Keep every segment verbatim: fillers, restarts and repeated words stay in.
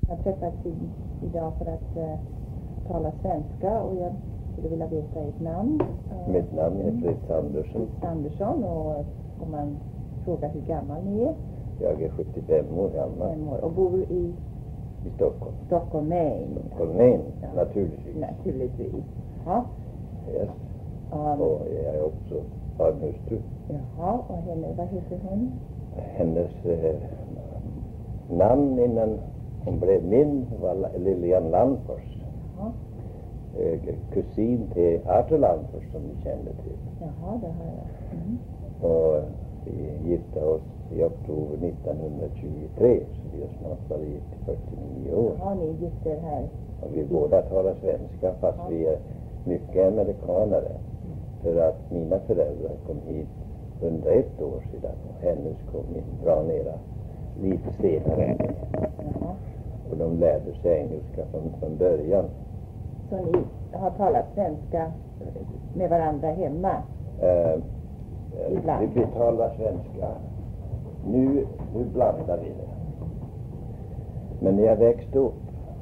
Jag träffats i, idag för att uh, tala svenska och jag skulle vilja veta ert namn. Uh, Mitt namn är Fritz Andersson. Fritz Andersson och om man frågar hur gammal ni är. Jag är sjuttiofem år gammal. Fem år och bor i I Stockholm. Stockholm, Maine. Stockholm, Maine, ja. naturligtvis. Naturligtvis. Ja. Yes. Um, och jag är också har en hustru. Jaha, och henne, vad heter hon? Hennes eh, namn innan hon blev min var Lilian Landfors. Jaha. Eh, kusin till Arthur Landfors som ni kände till. Jaha, det har jag. Mm. Och vi gifte oss i oktober nittonhundratjugotre, så vi har snart varit gift i fyrtionio år. Jaha, ni gifte er här. Och vi båda talar svenska fast ja. Vi är mycket amerikanare. Mm. För att mina föräldrar kom hit under ett år sedan och hennes kom in bra nera lite senare. Jaha. Och de lärde sig engelska från, från början. Så ni har talat svenska med varandra hemma? Uh, Ibland. Vi talar svenska. Nu, nu blandar vi det. Men när jag växte upp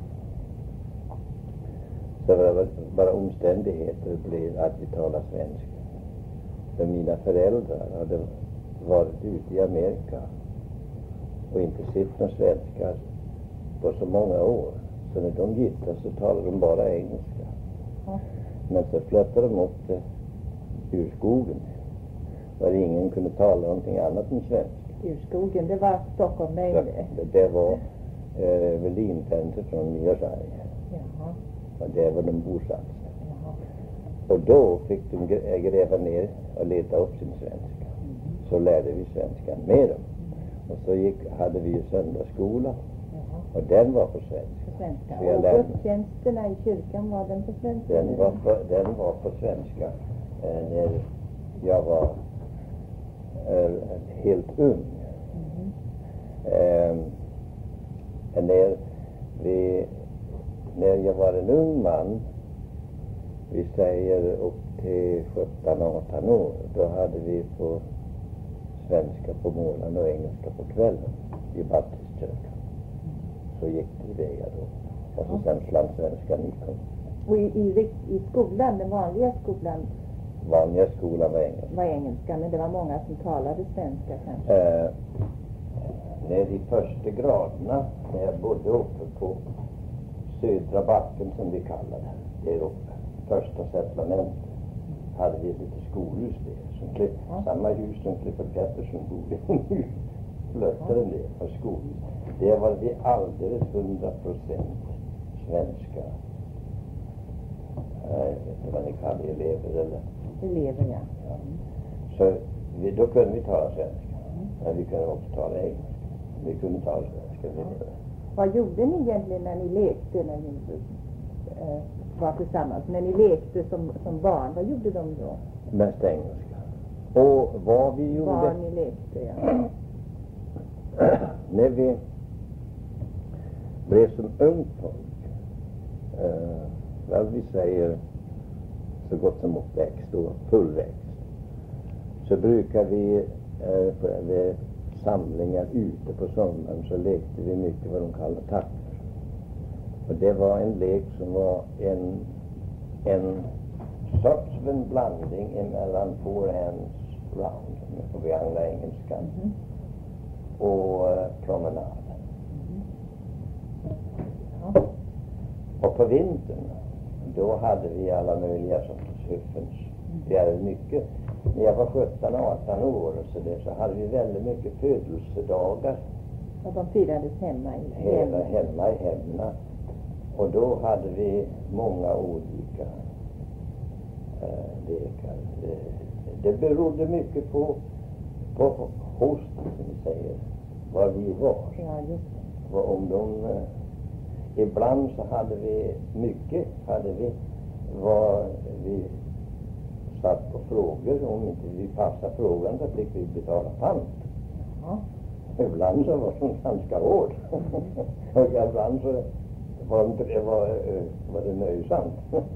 så var det bara omständigheter blev att vi talar svenska. För mina föräldrar hade varit ute i Amerika och inte sett någon svenska på så många år. Så när de gifte så talade de bara engelska. Ja. Men så flyttade de upp till ur skogen. Där ingen kunde tala någonting annat än svenska. Ur skogen, det var Stockholm, Maine. Det, det var eh, Berlinpendlar från New York. Jaha. Och där var de bosatta. Jaha. Och då fick de gräva ner och leta upp sin svenska. Mm. Så lärde vi svenskan med dem. Mm. Och så gick, hade vi ju söndagsskola. Jaha. Och den var på svenska. På svenska. Så jag och lärde... gudstjänsterna i kyrkan, var den på svenska? Den var på, den var på svenska. Eh, när jag var eh, helt ung. Mm. Eh, när, vi, när jag var en ung man, vi säger upp till sjutton arton år, då hade vi på svenska på morgonen och engelska på kvällen i baptistkyrkan. Mm. Så gick det iväg då. Och så sen slant svenskan i kom. Och i, i, i skolan, den vanliga skolan? Vanliga skolan var engelska. Var engelska, men det var många som talade svenska kanske? Eh, när de första graderna, när jag bodde uppe på södra backen som vi kallade det, där uppe, första settlementet, hade vi lite skolhus där. Som klipp, ja. Samma hus som Clifford Pettersson bodde nu. Flyttade ja. Det för skolhus. Det var vi alldeles hundra procent svenska. Jag vet inte vad ni kallar elever eller? Elever, ja. Ja. Så vi, då kunde vi tala svenska. Mm. Men vi kunde också tala engelska. Vi kunde tala svenska. Ja. Vad gjorde ni egentligen när ni lekte, när ni äh, var tillsammans? När ni lekte som, som barn, vad gjorde de då? Mest engelska. Och vad vi gjorde... Vad ni lekte, ja. När vi blev som ung folk, äh, vad vi säger så gott som uppväxt och fullväxt, så brukar vi äh, vid samlingar ute på sommaren så lekte vi mycket vad de kallar tackor. Och det var en lek som var en, en sorts en blandning mellan forehands round, om jag får begagna engelskan, mm-hmm. och uh, promenad. Mm-hmm. Ja. Och på vintern, då hade vi alla möjliga sorters hyffens. Mm. Vi hade mycket. När jag var sjutton arton år och så, där, så hade vi väldigt mycket födelsedagar. Och de firades hemma i hemma, hemma i hemma. Och då hade vi många olika äh, lekar. Det, det berodde mycket på, på host, som vi säger, var vi var. Ja, just det. Om de, äh, ibland så hade vi mycket, hade vi, var vi satt på frågor, om inte vi passade frågan så fick vi betala pant. Ja. Ibland så var de ganska hård. Och ibland så var det, var, var det nöjsamt.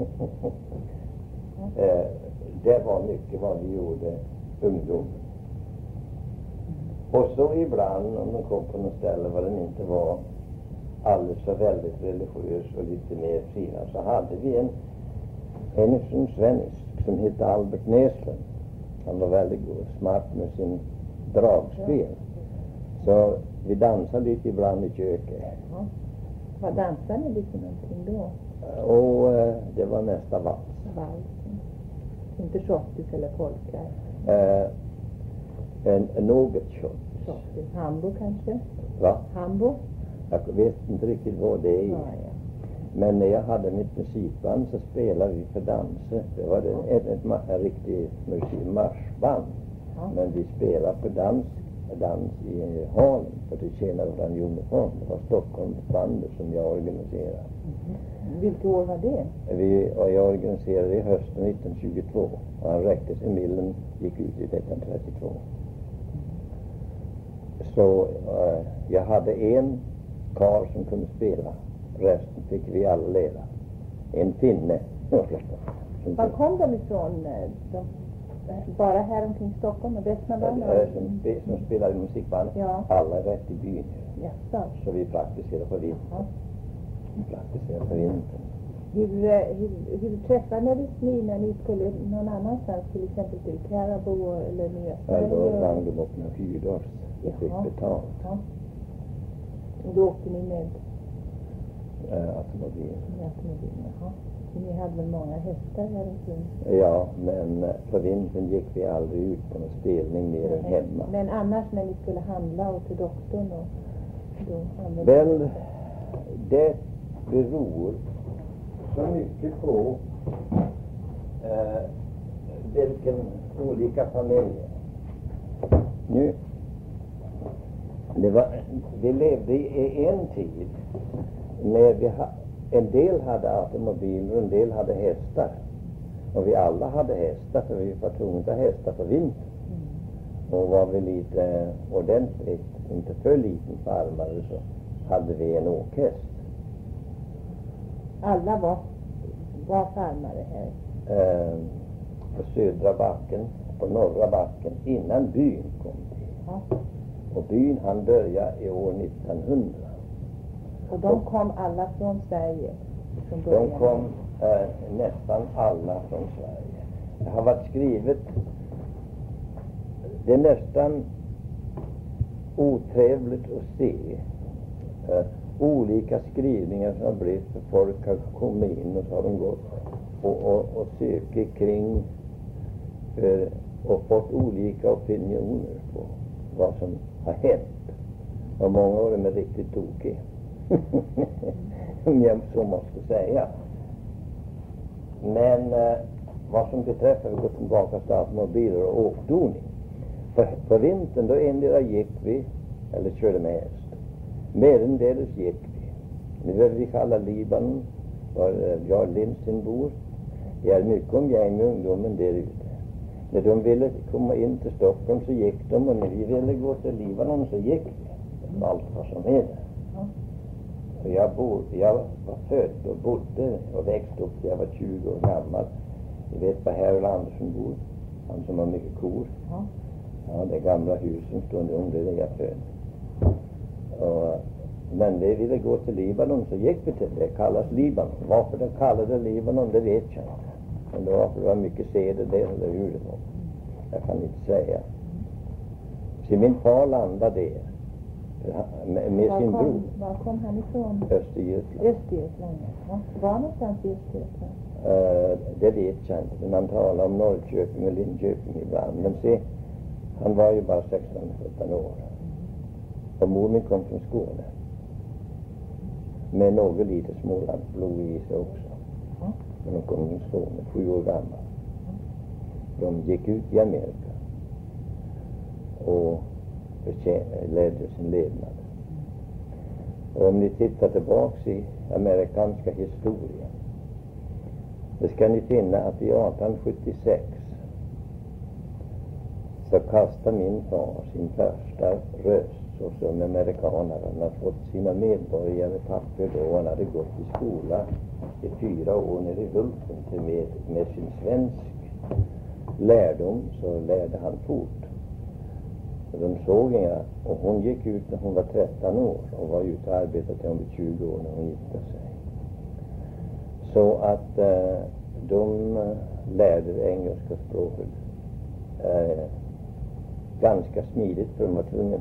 eh, det var mycket vad vi gjorde ungdom. Och så ibland om de kom på något ställe var den inte var alldeles så väldigt religiös och lite mer firad, så hade vi en, en från svensk som hette Albert Näslund. Han var väldigt god, smart med sin dragspel. Så vi dansade lite ibland i köket. Ja. Vad dansade ni lite någonting då? Och eh, det var nästa vals. Vals. Inte schottis eller polka? Eh, en, en något shot. Schottis. Hambo kanske? Va? Hambo? Jag vet inte riktigt vad det är. Ja, ja. Men när jag hade mitt musikband så spelade vi för danser. Det var det, ett, ett, ett, ett riktigt musikmarschband. Ja. Men vi spelade för dans, dans i Harlem för det tjänade våran uniform. Det var Stockholmsbandet som jag organiserade. Mm. Vilket år var det? Vi, och jag organiserade i hösten nittonhundratjugotvå. Och han räckte sig, millen gick ut i nittonhundratrettiotvå. Så uh, jag hade en karl som kunde spela. Resten fick vi alla leda. En finne. Var kom de ifrån? De, bara här omkring Stockholm och Västmanland? Som, som spelade musikband. Ja. Alla är rätt i byn. Jaså. Så vi praktiserade på vintern. Ja. Vi praktiserade på vintern. Hur, hur, hur träffades ni när ni skulle någon annanstans? Till exempel till Karabo eller Nya Sverige? Ja, då rann de upp med fyrdors. Vi fick betalt. Ja. Och då åkte ni med? Äh, automobil. Med automobil, jaha. Ni hade väl många hästar här omkring? Ja, men på vintern gick vi aldrig ut på någon spelning mer än hemma. Men annars när ni skulle handla och till doktorn och då använde... Väl, det beror så mycket på eh, vilken olika familjer. Nu, det var, vi levde i en tid när vi ha, en del hade automobiler och en del hade hästar. Och vi alla hade hästar för vi var tvungna att ha hästar på vintern. Mm. Och var vi lite ordentligt, inte för liten farmare, så hade vi en åkhäst. Alla var, var farmare här? Eh, på södra backen, på norra backen, innan byn kom till. Ja. Och byn han började i år nittonhundra. Och de kom alla från Sverige? Från de kom eh, nästan alla från Sverige. Det har varit skrivet, det är nästan otrevligt att se eh, olika skrivningar som har blivit, för folk har kommit in och så har de gått och, och, och sökt kring för, och fått olika opinioner på vad som har hänt. Och många av dem är riktigt tokiga. Om jag så måste säga. Men eh, vad som beträffar, vi går tillbaka till automobiler och åkdoning. På, på vintern då endera gick vi eller körde med häst. Merendels gick vi. Nu är vi kalla Libanon, var Jarl Lindsten bor. Det är mycket om gäng med ungdomen där ute. När de ville komma in till Stockholm så gick de, och när vi ville gå till Libanon så gick vi. Allt vad som är där. Och jag, bo, jag var född och bodde och växte upp till jag var tjugo år gammal. Ni vet var Harold Andersson bor? Han som har mycket kor. Ja. Ja, det gamla huset stod under det jag född. Och, men vi ville gå till Libanon så gick vi till det. Det kallas Libanon. Varför de kallade det Libanon, det vet jag inte. Men det var för det var mycket seder där eller hur det var. Jag kan inte säga. Så min far landade där. Med, med sin kom, bror. Var kom han ifrån? Östergötland. Östergötland, ja. Var någonstans i Östergötland? Uh, det vet jag inte. Men man talar om Norrköping och Linköping ibland. Men se, han var ju bara sexton sjutton år. Och mor min kom från Skåne. Med något lite Smålandsblod i sig också. Mm. Men de kom från Skåne, sju år gammal. Mm. De gick ut i Amerika. Och ledde sin levnad. Och om ni tittar tillbaks i amerikanska historien, då ska ni finna att i arton sjuttiosex så kastade min far sin första röst såsom amerikanare. Han hade fått sina medborgare papper då. Han hade gått i skola i fyra år nere i Hulten till med, med sin svensk lärdom, så lärde han fort. De såg inga, och hon gick ut när hon var tretton år och var ute och arbetade till hon var tjugo år när hon gifte sig. Så att eh, de lärde det engelska språket eh, ganska smidigt, för de var tvungna.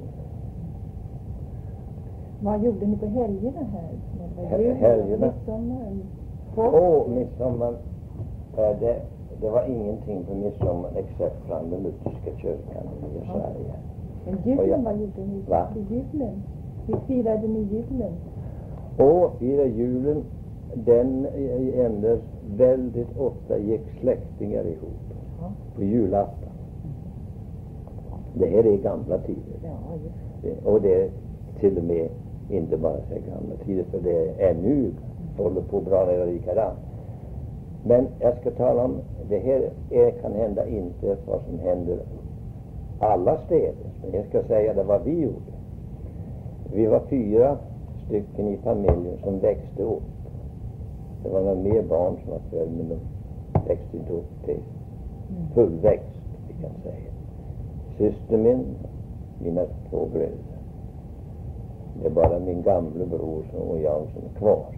Vad gjorde ni på helgerna här? Hel- helgerna? Midsommar? Åh, oh, midsommar. Eh, det, det var ingenting på midsommar except från den lutherska kyrkan i Sverige. Men Och julen, jag- vad gjorde ni Va? på julen? Hur firade ni julen? Och fira julen, den eh, ändå väldigt ofta gick släktingar ihop Ja. på julafton. Det här är gamla tider. Ja, just. Det- Och det är till och med inte bara så gamla tider, för det är nu håller på bra och likadant. Men jag ska tala om, det här är, kan hända inte vad som händer alla städer. Men jag ska säga det vad vi gjorde. Vi var fyra stycken i familjen som växte upp. Det var några mer barn som var födda, men de växte inte upp till fullväxt, vi kan säga. Syster min, mina två bröder. Det är bara min gamla bror som, och jag som är kvar.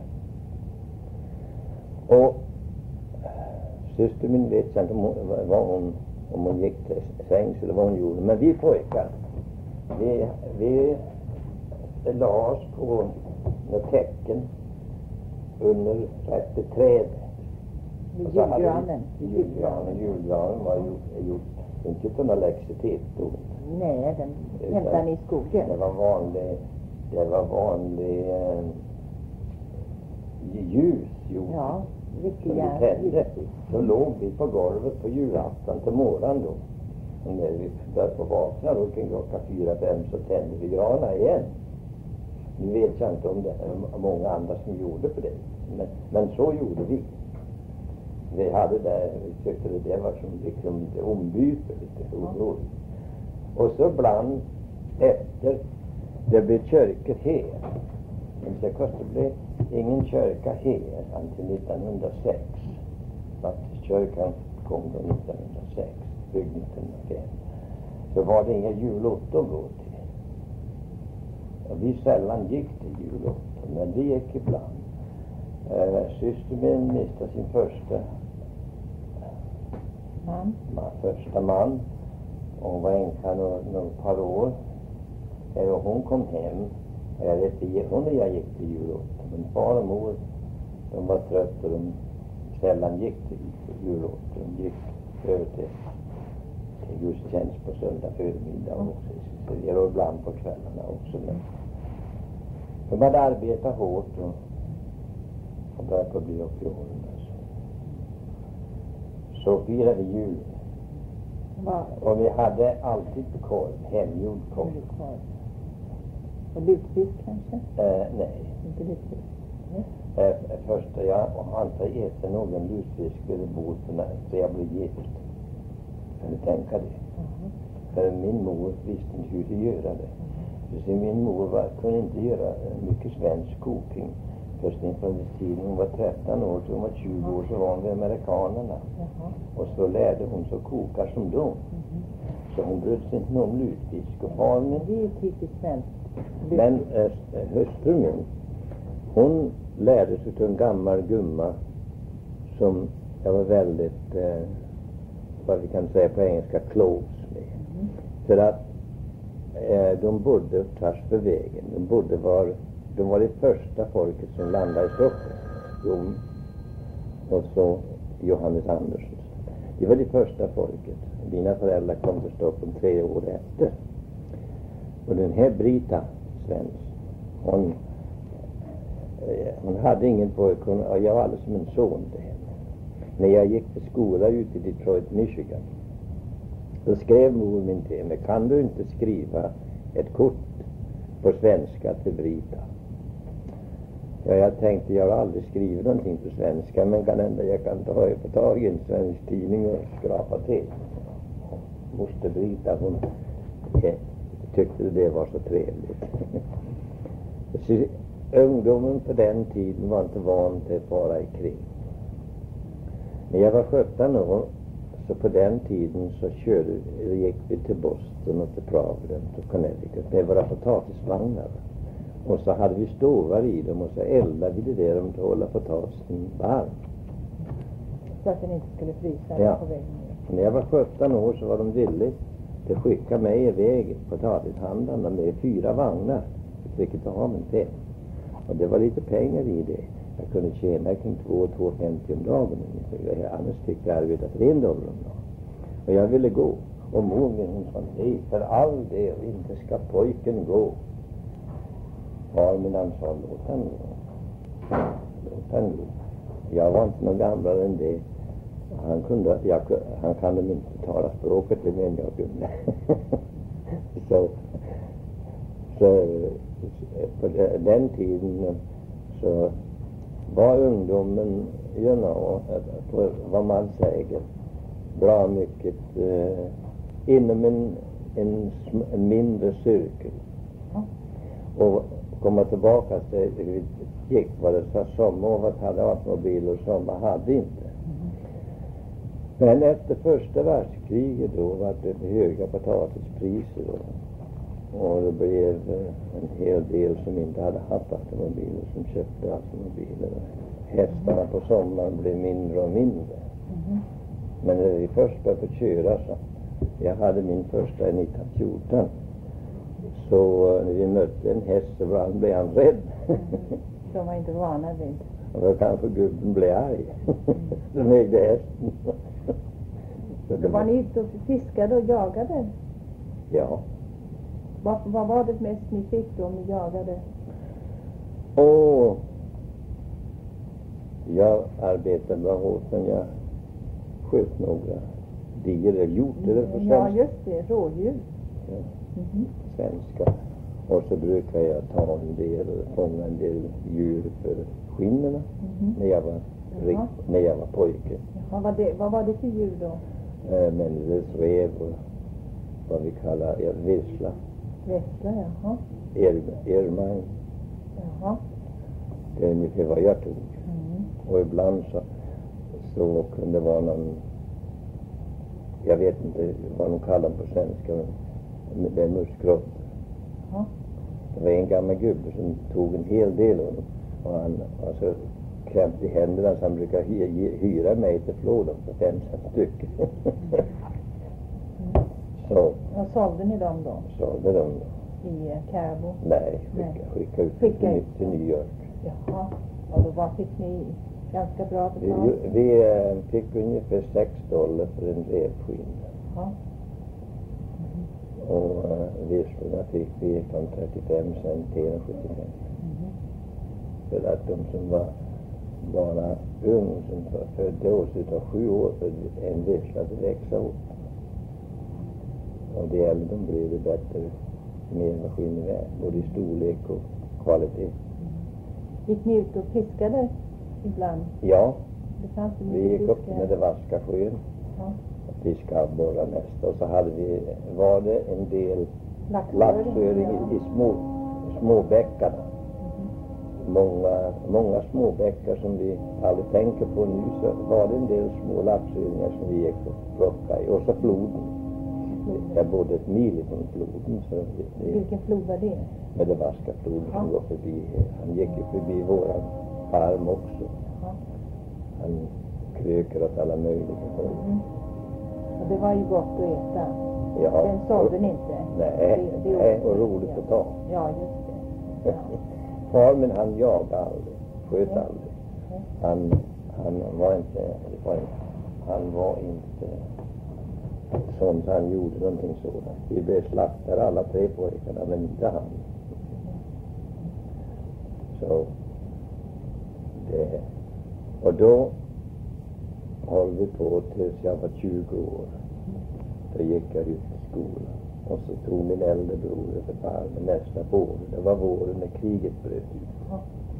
Och syster min vet jag inte om hon, vad hon, om hon gick till sängs eller vad hon gjorde. Men vi pojkar, vi, vi la oss på något tecken under rätt träd. Vid Och så hade vi- julgranen. Julgranen, julgranen var gjort, gjort inte till någon elektricitet då. Nej, den Utan hämtade ni i skogen. Det var vanlig, det var vanlig eh, ljus, jo. Ja, Som vi riktiga tände. ljus. Så låg vi på golvet på julafton till morgon då. Och när vi började på vakna då kring klockan fyra, fem så tände vi granar igen. Nu vet jag inte om det är många andra som gjorde på det. Men, men så gjorde vi. Vi hade det, vi tyckte det var som liksom lite ombyte, lite oroligt. Och så ibland efter det blev kyrkor här. Men det kostade blev ingen kyrka här fram till nittonhundrasex. Baptistkyrkan kom då nittonhundrasex, byggd nittonhundrafem. Så var det inga julotto att gå till. Och vi sällan gick till julotto, men det gick ibland. Eh, syster min miste sin första Man. man, första man. Och hon var änka några par år. Eh, och hon kom hem. Och jag vet inte, hon och jag gick till julotto. Men far och mor, de var trötta och de sällan gick till julotto. De gick över till, till gudstjänst på söndag förmiddag och så och ibland på kvällarna också. Men de hade arbetat hårt och, och började på bli upp i åren. Alltså. Så firade vi jul. Var Och vi hade alltid korv, hemgjord korv. kvar. Och lutfisk kanske? Eh, nej. Inte lutfisk. Eh, första jag har inte ätit någon lutfisk vid bord för när för jag blev gift. Kan du tänka det? Mhm. För min mor visste inte hur de göra det. Så min mor var, kunde inte göra eh, mycket svensk koking. Först inför den tiden hon var tretton år, så hon var tjugo år, så var hon vid amerikanerna. Jaha. Och så lärde hon sig koka som dem. Mhm. Så hon brydde sig inte om lutfisk. Och far min, Det är ju typiskt svenskt. men äh, hustru min, hon lärde sig till en gammal gumma som jag var väldigt, eh, vad vi kan säga på engelska, close med. Mhm. För att eh, de bodde tvärs på vägen. De bodde var, de var det första folket som landade i Stockholm. De, och så Johannes Andersson. Det var det första folket. Mina föräldrar kom till Stockholm tre år efter. Och den här Brita Svensson, hon, eh, hon hade ingen pojke, och jag var alldeles som en son till henne. När jag gick till skola ute i Detroit, Michigan, då skrev mor min till mig: kan du inte skriva ett kort på svenska till Brita? Ja, jag tänkte, jag har aldrig skrivit någonting på svenska, men kan ändå jag kan ta, få tag i en svensk tidning och skrapa till. Moster Brita, hon eh, tyckte det var så trevligt. Så, ungdomen på den tiden var inte van till att vara ikring. När jag var sjutton år så på den tiden så körde, gick vi till Boston och till Providence och Connecticut med våra potatisvagnar. Och så hade vi stovar i dem och så eldade vi det där om att hålla potatisen varm. Så att den inte skulle frysa Ja. på vägen ner. När jag var sjutton år så var de villiga att skicka mig iväg potatishandlarna med fyra vagnar. Vilket jag har med fem. Och det var lite pengar i det. Jag kunde tjäna kring två till två femtio om dagen. Annars tyckte jag arbeta för en dollar om dagen. Och jag ville gå. Och mor hon sa, nej för all del, inte ska pojken gå. Far min han sa, låt han gå. Låt han gå. Jag var inte någon gammal än det. Han kunde, jag, han kunde inte tala språket, det men jag kunde. så, så på den tiden så var ungdomen, you know, på vad man säger, bra mycket eh, inom en, en, en mindre cirkel. Ja. Och komma tillbaka till det gick vad det sa, sommarovat hade automobil och sommar hade inte. Mm. Men efter första världskriget då var det höga potatispriser då. Och det blev en hel del som inte hade haft automobiler som köpte automobiler. Hästarna på sommaren blev mindre och mindre. Mm. Men när vi först började köra så, jag hade min första i nittonhundrafjorton. Så när vi mötte en häst så var han, blev han rädd. Mm. De var inte vana vid. Och då kanske gubben blev arg. De ägde hästen. Så Då var ni ute och fiskade och jagade? Ja. Vad, vad var det mest ni fick då om ni jagade? Och jag arbetade bra hårt, men jag sköt några dier eller hjorter på Ja, svenska. just det. Rådjur. Ja, Mhm. svenska. Och så brukar jag ta en del, fånga en del djur för skinnena Mhm. när jag var, rik, Jaha. när jag var pojke. Jaha, vad, det, vad var det för djur då? Eh, men det rev och vad vi kallar ja, vissla. Vässla, jaha. Ermang. Jaha. Det är ungefär vad jag tog. Mm. Och ibland så, så kunde det vara någon, jag vet inte vad de kallar på svenska, men det är muskrått. Ja. Det var en gammal gubbe som tog en hel del av dem. Och han alltså, krämpt i händerna så han brukar hy hy hyra mig till floden för fem, sex stycken. Mm. så Vad sålde ni dem då? sålde de. I eh, Carbo? Nej, skicka, Nej. skicka ut Skicka till, ut. till New York. Jaha. Och då vad fick ni ganska bra Vi, betalt? vi eh, fick ungefär sex dollar för en revskinn. Ja. Och uh, visslorna fick vi från trettiofem cent till sjuttiofem. Mhm. För att de som var bara ung, som var födda oss utav sju år, för en vissla att växa upp. Och det äldre de blev det bättre, mer maskiner värd, både i storlek och kvalitet. Gick ni ut och fiskade ibland? Ja, Det fanns det vi mycket gick upp fisk, med det vaska sjön Ja. och fiskade abborrar mest. Och så hade vi, var det en del Laxöring. laxöring i, i små, små bäckarna. Mhm. Många, många små bäckar som vi aldrig tänker på nu, så var det en del små laxöringar som vi gick och plockade i. Och så floden. Jag bodde ett mil ifrån floden, så det, Vilken flod var det? med det vaska floden som Ja. går förbi här. Han gick ju förbi våran farm också. Ja. Han kröker åt alla möjliga håll. Mhm. Och det var ju gott att äta. Ja, Den sålde ni inte? Nej, Det- det nej, åt och ni. roligt att ta. Ja, just det. Ja. Far min han jagade aldrig, sköt Nej. aldrig. Nej. Han, han var inte, det var inte, han var inte sånt, han gjorde någonting sådant. Vi blev slaktade alla tre pojkarna, men inte han. Så, det, och då höll vi på tills jag var tjugo år. Då gick jag ut till skolan. Och så tog min äldre bror över farmen nästa vår. Det var våren när kriget bröt ut. Ja.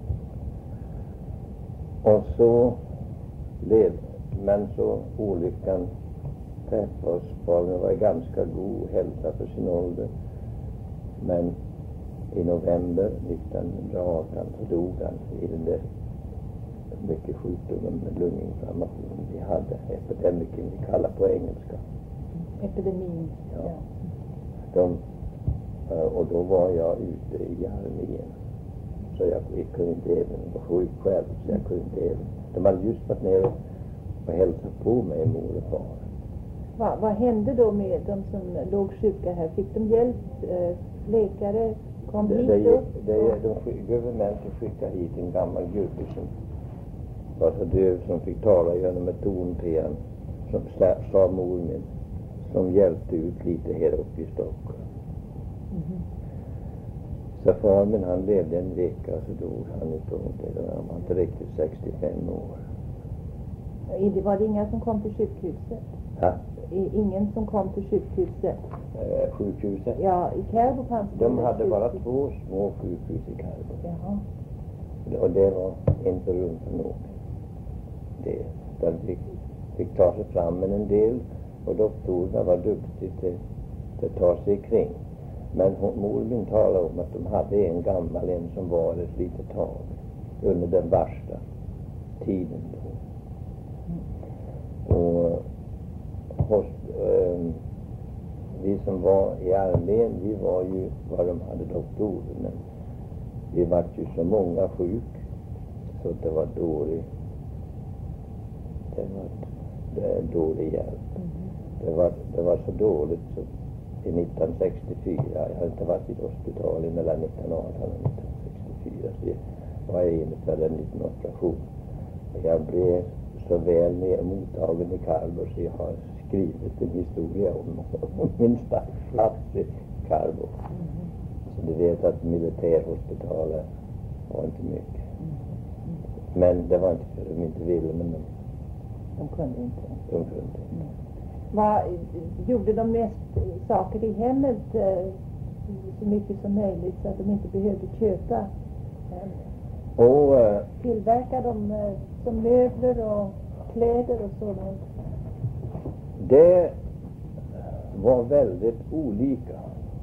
Och så blev, men så olyckan träffade oss. Barnen var i ganska god hälsa för sin ålder. Men i november nittonhundraarton så dog han i den där mycket sjukdomar med lunginflammation. Vi hade epidemiken, vi kallar på engelska. Epidemin. Ja. Ja. De, och då var jag ute i armén. Så jag, jag kunde inte även vara sjuk själv. Så jag kunde inte även. De hade just varit ner och hälsat på mig, mor och far. Va, vad hände då med de som låg sjuka här? Fick de hjälp? Eh, läkare kom Det, hit det, då? det, de, de, Governmentet skickade hit en gammal gubbe som var så döv som fick tala genom ett tonpen som sa mor min, som hjälpte ut lite här uppe i Stockholm. Mm-hmm. Så far min, han levde en vecka och så dog han utav det. Han var inte riktigt sextiofem år. Det var det inga som kom till sjukhuset? Ja. Ingen som kom till sjukhuset? Eh, sjukhuset? Ja, i Kärrbo fanns det. De hade bara två små sjukhus i Kärrbo. Jaha. Och det var inte rum för någon. Det, de fick, fick ta sig fram med en del och doktorerna var duktiga till, till att ta sig kring. Men hon, mor min talade om att de hade en gammal, en som var ett litet tag under den värsta tiden då. Och hos, eh, vi som var i armén, vi var ju vad de hade doktorer, men vi var ju så många sjuk så det var dålig det var det, dålig hjälp. Mm-hmm. Det var, det var så dåligt så i nittonhundrasextiofyra, jag har inte varit i ett hospital mellan nittonhundraarton och nittonhundrasextiofyra, så jag var inne för en liten operation. Och jag blev så väl med mottagen i Kärrbo så jag har skrivit en historia om, om min startplats i Kärrbo. Mm-hmm. Så du vet att militärhospitalet var inte mycket. Mm-hmm. Men det var inte för de inte ville, men de, de kunde inte. De kunde inte. Mm. Vad gjorde de mest saker i hemmet eh, så mycket som möjligt så att de inte behövde köpa? Eh, och eh, tillverkade de eh, som möbler och kläder och sådant? Det var väldigt olika.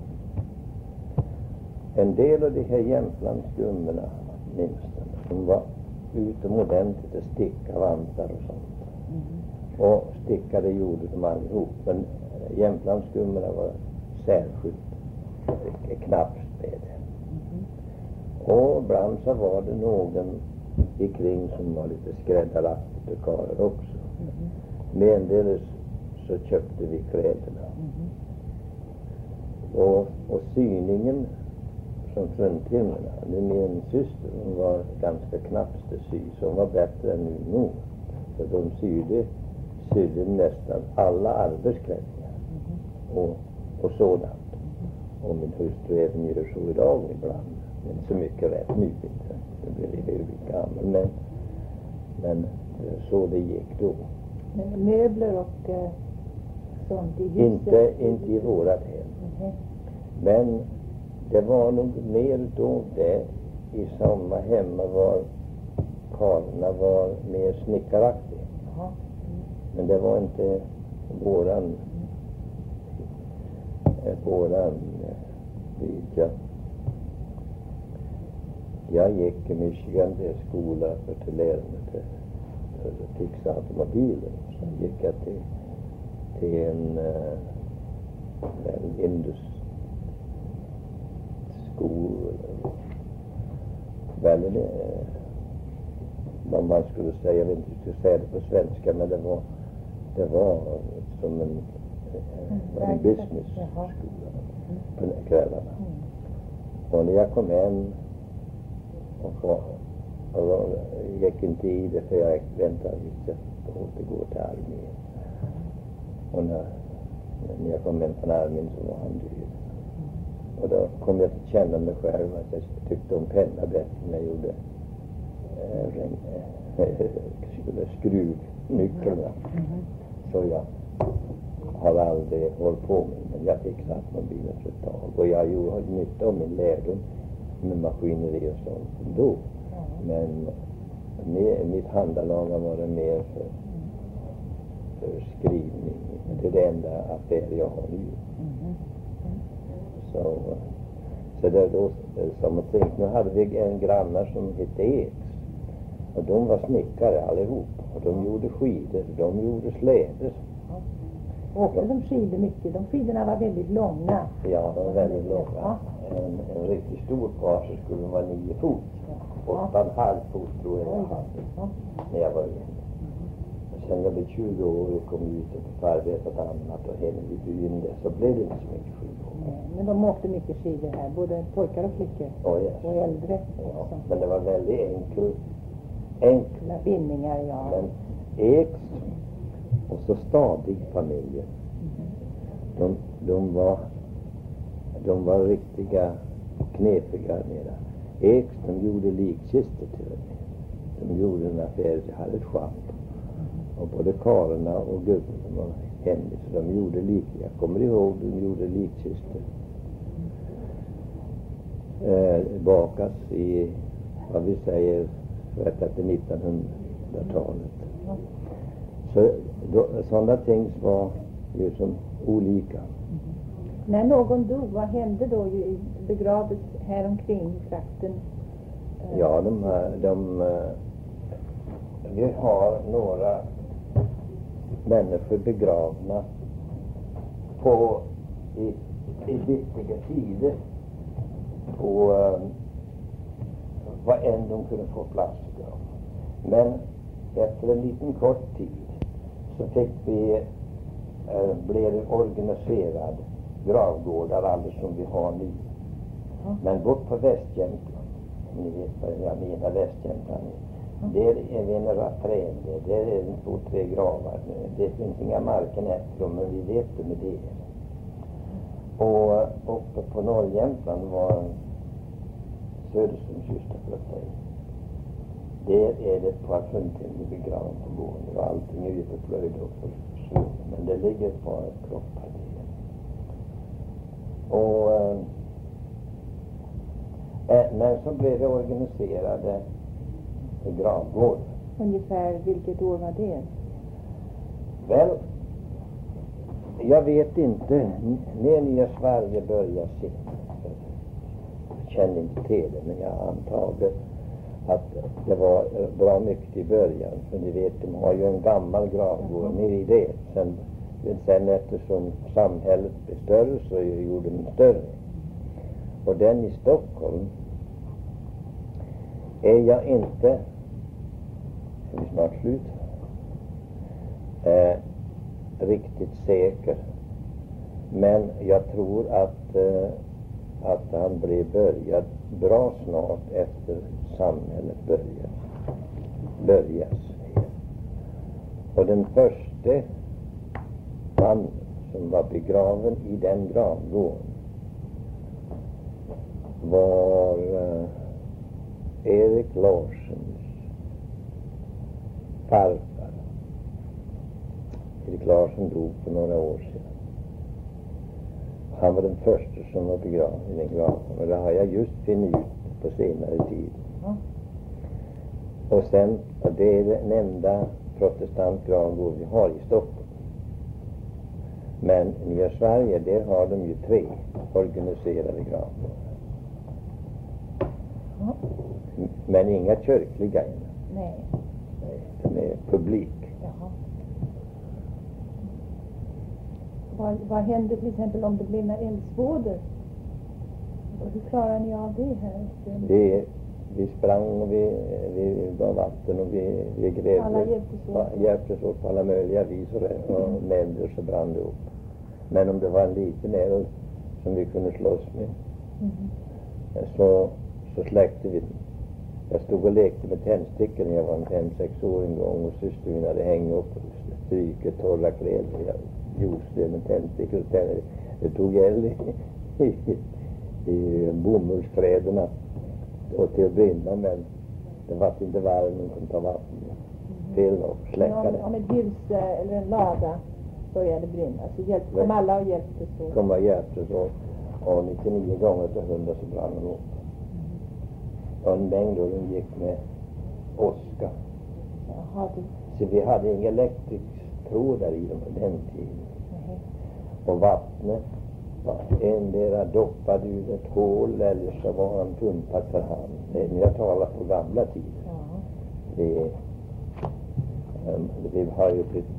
En del av de här jämtlandsgummorna, minst, de var utomordentligt att sticka vantar och sånt. Mm. Och stickade gjorde de allihop. Men jämtlandsgummorna var särskilt knappt med det. Mm. Och ibland så var det någon ikring som var lite skräddaraktigt och karlar också. Mm. Meddeles så köpte vi kläderna. Mm. Och, och syningen som fruntimmerna, min syster, hon var ganska knappt att sy, så hon var bättre än min mor. Så de sydde, sydde nästan alla arbetsklänningar mm. och, och sådant. Mm. Och min hustru även gör så idag ibland. Men så mycket rätt nu inte. Nu blir det ju gammal, men, men så det gick då. Men möbler och eh, sånt i huset? Inte, inte i vårat hem. Mm. Men det var nog mer då det i samma hemma var karlarna var mer snickaraktiga. Mm. Men det var inte våran mm. våran vidja. Jag gick i Michigan till skola för att lära mig till, för att fixa automobilen. Så gick jag till, till en uh, indus skol väl det vad man skulle säga, jag vet inte hur jag säga det på svenska, men det var det var som en, en, en business skola på kvällarna. Och när jag kom hem och, och, och gick inte i det för jag väntade att jag återgå till armén. Och när, när jag kom hem från armén så var han död. Och då kom jag att känna mig själv att jag tyckte om penna bättre när jag gjorde äh, äh, skruvnycklarna. Mm. Så jag har aldrig hållit på med, men jag fick automobilen för ett tag. Och jag gjorde nytta av min lärdom med maskineri och sånt då. Mm. Men med, mitt handalaga var det mer för, för skrivning. Det är det enda affär jag har nu. Mm. Så, så det är då som att tänka. Nu hade vi en grannar som hette Eks. Och de var snickare allihop. Och de gjorde skidor, de gjorde släder. Åkte de skidor mycket? De skidorna var väldigt långa. Ja, de var väldigt långa. En, en riktigt stor par så skulle de vara nio fot. Åtta och en halv fot tror jag jag hade när jag var ung. Sen när jag blev tjugo år och kom ut och fick arbeta på annat och hem i byn där, så blev det inte så mycket skidor. Men de åkte mycket skidor här, både pojkar och flickor. Oh, yes. Och äldre. Ja, men det var väldigt enkel, enkla bindningar, ja. Men Ekström och så stadig familj. De, de var de var riktiga knepiga mera. Ekström gjorde likkistor till och med. De gjorde en affär, de hade ett schapp. Och både karlarna och gubben var hemligt, så de gjorde lik. Jag kommer ihåg, de gjorde likkistor. Eh, bakas i, vad vi säger, rätt till nittonhundratalet. Så då, sådana ting var ju som olika. När någon dog, vad hände då? Begravdes här omkring i trakten? Ja, de, de, vi har några människor begravna på i, i viktiga tider på uh, vad än de kunde få plats i grav. Men efter en liten kort tid så fick vi uh, blev det organiserad gravgårdar alldeles som vi har nu. Mm. Men bort på Västjämtland, ni vet vad jag menar, Västjämtland. Mm. Där är vi några träd, där är det två, tre gravar. Det finns inga marken efter dem, men vi vet det med det. Och uppe på Norrjämtland var Söderströms syster för att säga. Där är det ett par fruntimmer begravna på gården och allting är ute plöjd och försvunnit. Men det ligger ett par kroppar där. Och äh, men så blev det organiserade gravgård. Ungefär vilket år var det? Väl, jag vet inte. När Nya Sverige började sin, jag känner inte till det, men jag antar att det var bra mycket i början. För ni vet, de har ju en gammal gravgård nere i det. Sen, sen eftersom samhället blev större så gjorde de större. Och den i Stockholm är jag inte, är vi snart slut, eh, riktigt säker. Men jag tror att, eh, att han blev börjad bra snart efter samhället började. Börjas. Och den första man som var begraven i den gravgården var eh, Erik Larssons farfar. Erik Larsson dog för några år sedan. Han var den första som var begraven i den gravgården. Och det har jag just funnit ut på senare tid. Mm. Och sen, det är den enda protestantgravgård vi har i Stockholm. Men i Nya Sverige, där har de ju tre organiserade gravgårdar. Mm. Men inga kyrkliga än. Nej. Nej, de är publik. Jaha. Vad, vad hände till exempel om det blev några eldsvådor? Hur klarar ni av det här? Det, vi sprang och vi, vi gav vatten och vi, vi grävde. Alla hjälptes åt. Hjälptes åt på alla möjliga vis och, och nämnde så brann det upp. Men om det var en liten eld som vi kunde slåss med mm. så, så släckte vi den. Jag stod och lekte med tändstickor när jag var en fem, sex år en gång och syster hade hängt upp och stryket torra kläder. Jag gjorde det med tändstickor och tänder. Det tog eld i, i, i bomullskläderna och till att brinna, men det var inte varmt, man kunde ta vatten. Fel och släcka det. Om, om ett hus eller en lada började brinna så hjälpte kom alla och hjälptes åt. Kom och hjälptes åt. Och nittionio gånger till hundra så brann de upp. Och en mängd och de gick med åska. Jaha, det... Så vi hade inga elektrisk trådar i dem på den tiden. Mm. Och vattnet var endera doppade ur ett hål eller så var han pumpat för hand. Det är när jag talar på gamla tider. Mm. Vi, um, vi har ju blivit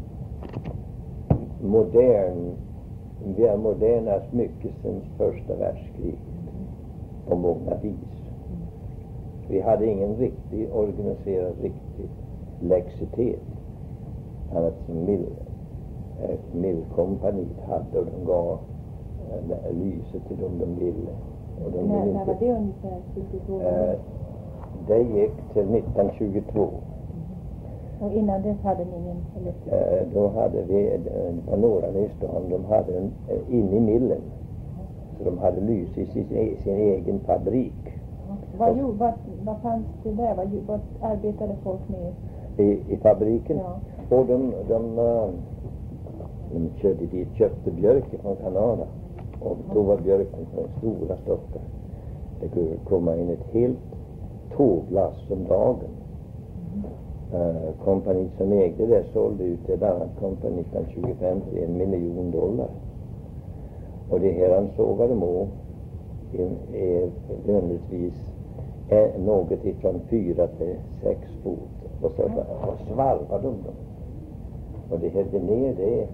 modern. Vi har modernast mycket sedan första världskriget. På många vis. Vi hade ingen riktig organiserad riktig elektricitet. Annat som mill, eh, millkompaniet hade, och de gav eh, lyset till dem de ville. Och de När, ville när var inte, det ungefär? tjugotvå? eh, det gick till nittonhundratjugotvå. Och innan dess hade ni ingen elektricitet? Eh, då hade vi, eh, det var några i stan, de hade en eh, inne i millen. Så de hade lys i sin, sin egen fabrik. Vad, gjorde, vad, vad fanns det där? Vad, vad arbetade folk med? I, i fabriken. Ja. Och de, de, uh, de körde dit, köpte björk från Kanada. Och då var björken från stora stockar. Det kunde komma in ett helt tåglass om dagen. Uh, kompaniet som ägde det sålde ut ett annat kompani nittonhundratjugofem för en miljon dollar. Och det här han sågade må är, är vanligtvis är något ifrån fyra till sex fot. Och så och svarvade de dem. Och det hällde ner det.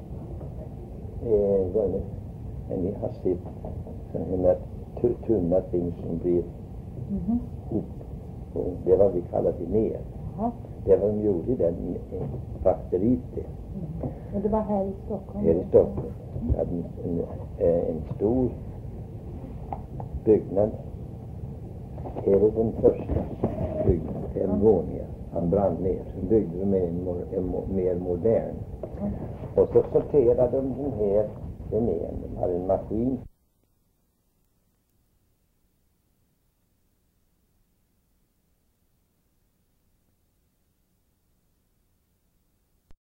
Eh, en ni har sett sådana här tunna ting som blir Mhm. ihop. Och det var vi kallade det ner. Ja. Det var de gjorde i den faktoriet det. Mm. Och det var här i Stockholm? Här i Stockholm. Vi hade en, en, en stor byggnad. Här är den första byggnaden, fem våningar. Han brann ner. Sen byggde de en, en, en mer modern. Och så sorterade de den här, den igen. De hade en maskin.